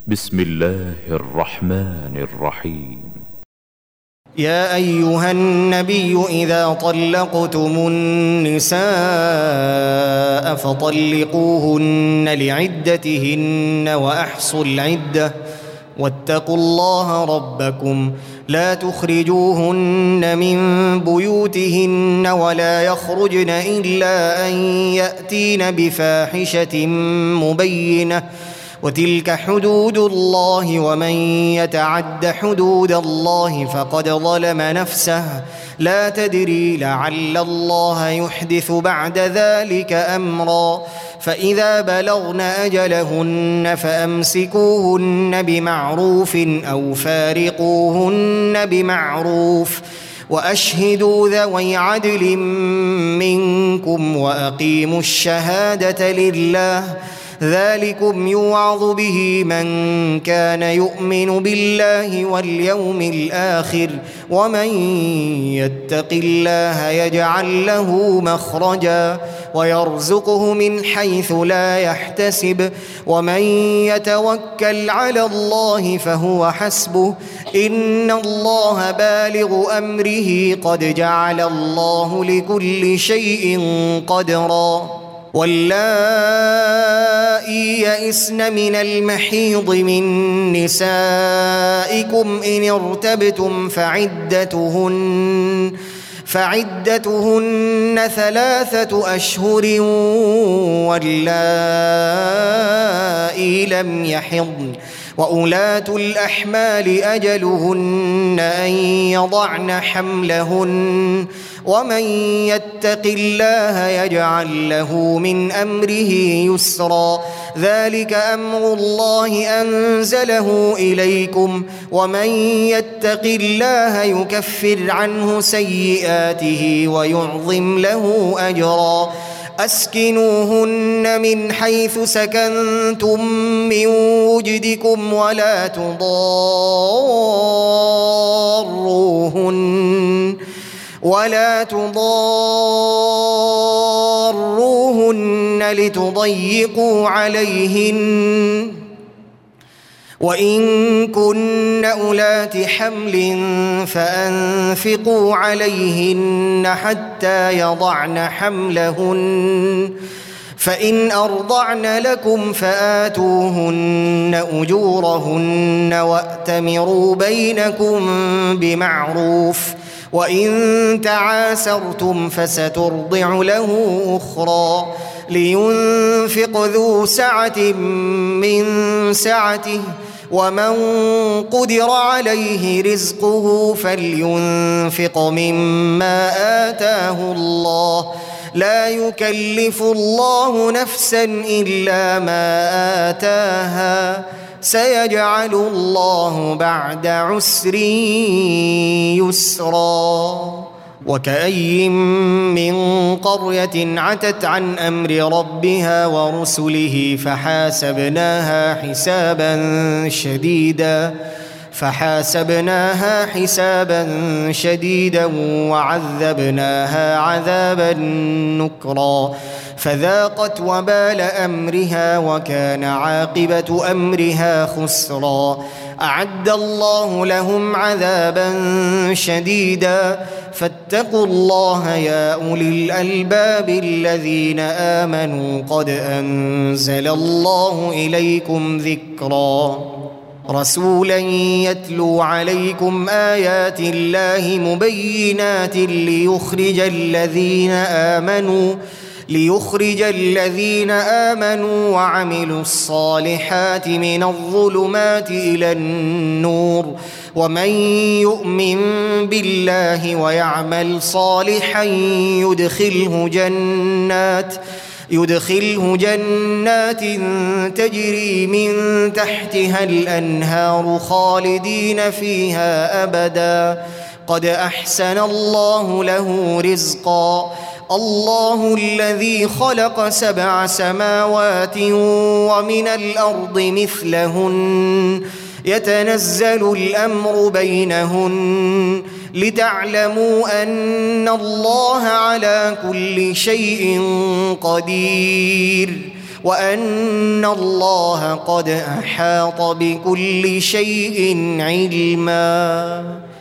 بسم الله الرحمن الرحيم. يا أيها النبي إذا طلقتم النساء فطلقوهن لعدتهن وأحصوا العدة واتقوا الله ربكم لا تخرجوهن من بيوتهن ولا يخرجن إلا أن يأتين بفاحشة مبينة وتلك حدود الله ومن يتعد حدود الله فقد ظلم نفسه لا تدري لعل الله يحدث بعد ذلك أمرا فإذا بلغن أجلهن فأمسكوهن بمعروف أو فارقوهن بمعروف وأشهدوا ذوي عدل منكم وأقيموا الشهادة لله ذلكم يوعظ به من كان يؤمن بالله واليوم الآخر ومن يتق الله يجعل له مخرجا ويرزقه من حيث لا يحتسب ومن يتوكل على الله فهو حسبه إن الله بالغ أمره قد جعل الله لكل شيء قدرا واللائي يئسن من المحيض من نسائكم إن ارتبتم فعدتهن 3 أشهر واللائي لم يحضن وأولاة الأحمال أجلهن أن يضعن حملهن ومن يتق الله يجعل له من أمره يسرا ذلك أمر الله أنزله إليكم ومن يتق الله يكفر عنه سيئاته ويعظم له أجرا أسكنوهن من حيث سكنتم من وجدكم ولا تضاروهن لتضيقوا عليهن وإن كن أولات حمل فأنفقوا عليهن حتى يضعن حملهن فإن أرضعن لكم فآتوهن أجورهن وأتمروا بينكم بمعروف وإن تعاسرتم فسترضع له أخرى لينفق ذو سعة من سعته ومن قدر عليه رزقه فلينفق مما آتاه الله لا يكلف الله نفسا إلا ما آتاها سيجعل الله بعد عسر يسرا وكأي من قرية عتت عن أمر ربها ورسله فحاسبناها حسابا شديدا وعذبناها عذابا نكرا فذاقت وبال أمرها وكان عاقبة أمرها خسرا أعد الله لهم عذابا شديدا فاتقوا الله يا أولي الألباب الذين آمنوا قد أنزل الله إليكم ذكرا رسولا يتلو عليكم آيات الله مبينات ليخرج الذين آمنوا وعملوا الصالحات من الظلمات إلى النور ومن يؤمن بالله ويعمل صالحا يدخله جنات تجري من تحتها الأنهار خالدين فيها أبدا قد أحسن الله له رزقا الله الذي خلق 7 سماوات ومن الأرض مثلهن يتنزل الأمر بينهن لتعلموا أن الله على كل شيء قدير وأن الله قد أحاط بكل شيء علما.